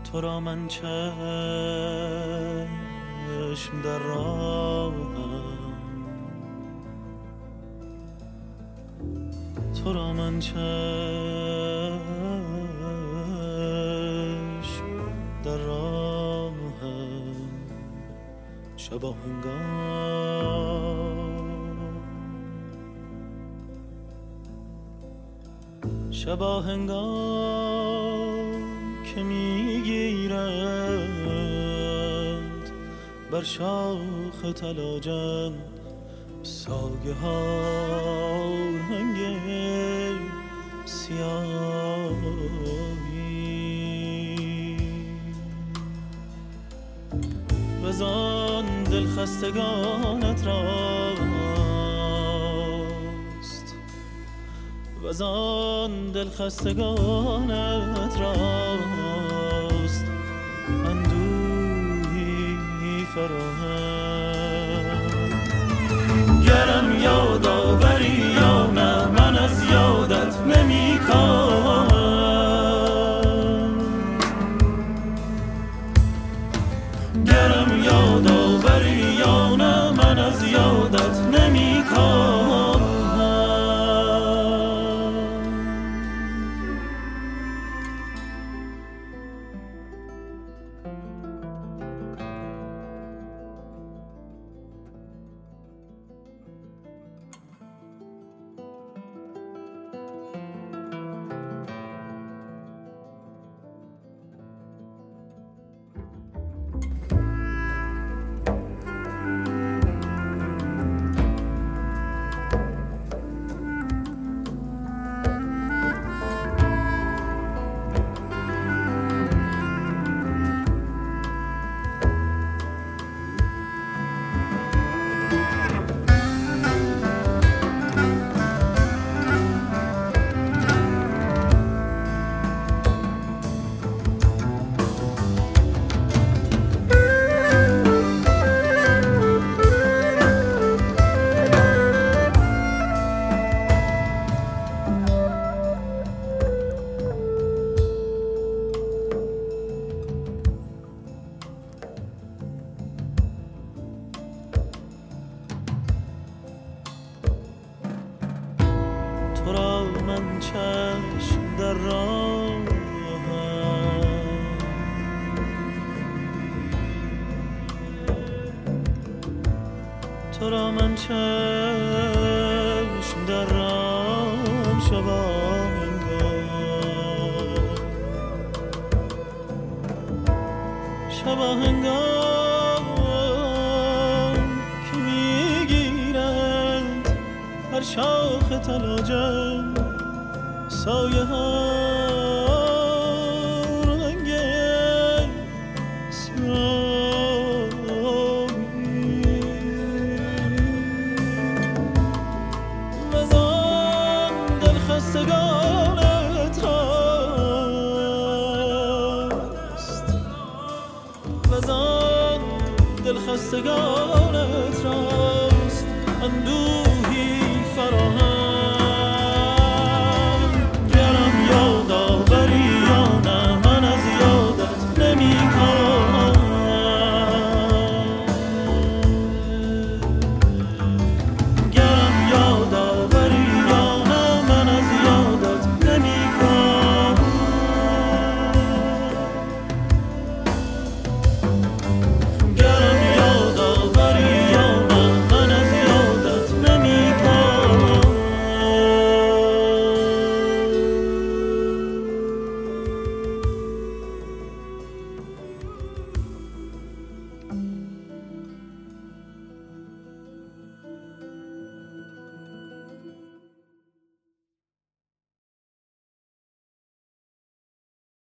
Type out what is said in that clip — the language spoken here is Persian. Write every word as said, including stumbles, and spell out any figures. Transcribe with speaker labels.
Speaker 1: تو را من چشم در راهم، تو را من چشم در راهم، شبا هنگام شبا هنگام که میگیرند بر شاخ تلاجن سایه ها رنگ سیاهی، وزان دل خستگانت راست، وزان دل خستگانت راست اندوهی فراهم. گرم یاد آوری یا نه من از یادت نمی کاهم، گرم یاد آوری یا نه من از یادت نمی کاهم. تو را من چشم در راهم، تو را من چشم در راهم، شبا هنگام شبا هنگام که میگیرند بر شاخ تلاجن سایه ها رنگ سیاهی، وزان دل خستگانت راست، وزان دل خستگانت راست